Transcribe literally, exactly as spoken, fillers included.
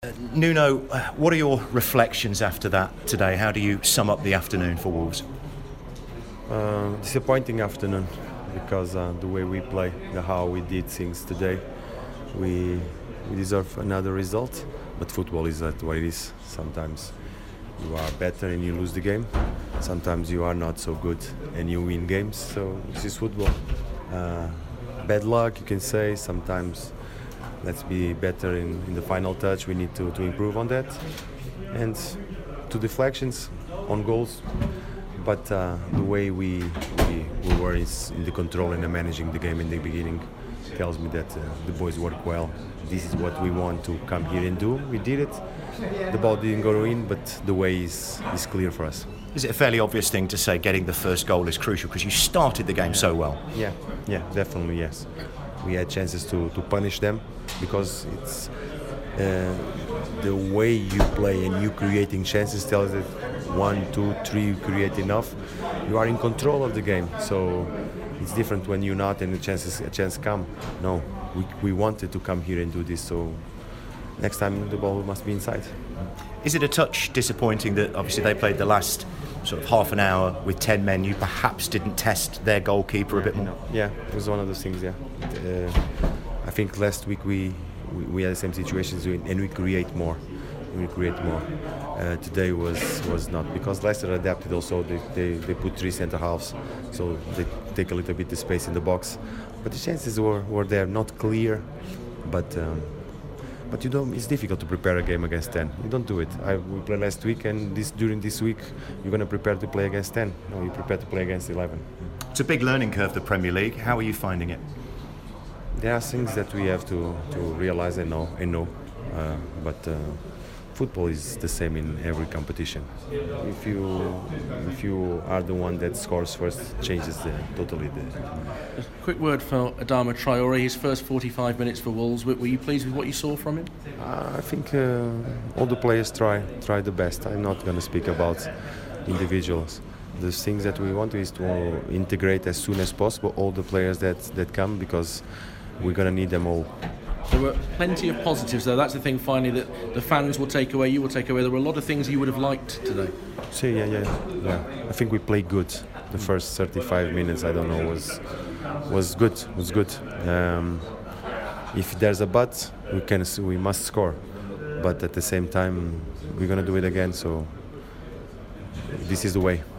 Uh, Nuno, uh, what are your reflections after that today? How do you sum up the afternoon for Wolves? Uh, disappointing afternoon because uh, the way we play, the how we did things today, we we deserve another result. But football is that what it is. Sometimes you are better and you lose the game. Sometimes you are not so good and you win games. So this is football. Uh, bad luck, you can say. Sometimes let's be better in, in the final touch. We need to, to improve on that. And two deflections on goals. But uh, the way we, we, we were is in the control and the managing the game in the beginning tells me that uh, the boys work well. This is what we want to come here and do. We did it. The ball didn't go in, but the way is, is clear for us. Is it a fairly obvious thing to say getting the first goal is crucial because you started the game yeah. so well? Yeah, yeah, definitely, yes. We had chances to, to punish them because it's uh, the way you play and you creating chances tells that one, two, three you create enough. You are in control of the game, so it's different when you're not and the chances a chance come. No, we we wanted to come here and do this, so next time the ball must be inside. Is it a touch disappointing that obviously they played the last sort of half an hour with ten men? You perhaps didn't test their goalkeeper a bit more? Yeah, it was one of those things, yeah. Uh, I think last week we, we, we had the same situations and we create more. We create more. Uh, today was was not, because Leicester adapted also. They, they, they put three centre halves, so they take a little bit the space in the box. But the chances were, were there, not clear, but um, but you don't. It's difficult to prepare a game against ten. You don't do it. I we played last week, and this during this week you're going to prepare to play against ten. No, you prepare to play against eleven. It's a big learning curve, the Premier League. How are you finding it? There are things that we have to, to realize and know and know, uh, but. Uh, Football is the same in every competition. If you if you are the one that scores first, changes the, totally the. A quick word for Adama Traore. His first forty-five minutes for Wolves. Were you pleased with what you saw from him? Uh, I think uh, all the players try try the best. I'm not going to speak about individuals. The things that we want is to integrate as soon as possible all the players that, that come, because we're going to need them all. There were plenty of positives, though. That's the thing, finally, that the fans will take away, you will take away. There were a lot of things you would have liked today. So, yeah, yeah, yeah. I think we played good. The first thirty-five minutes, I don't know, was was good. Was good. Um, if there's a but, we can, we must score. But at the same time, we're gonna do it again. So this is the way.